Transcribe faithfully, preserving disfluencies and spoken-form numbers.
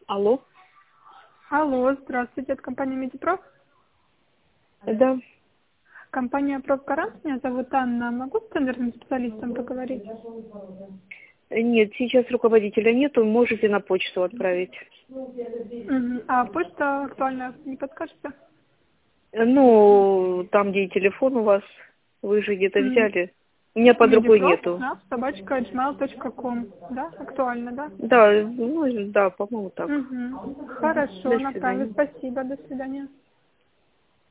Алло. Алло, здравствуйте, это компания Медипроф. Да. Компания Профгарант, меня зовут Анна. Могу с тендерным специалистом поговорить? Нет, сейчас руководителя нету, можете на почту отправить. Мгм. А почта актуальна, не подскажете? Ну, там, где и телефон у вас, вы же где-то М, взяли. У меня под рукой Медипроф, нету. да, собачка джимейл точка ком. Да, актуально, да? Да, ну, да, по-моему, так. Угу. До Хорошо, направлю. свидания. Спасибо, до свидания.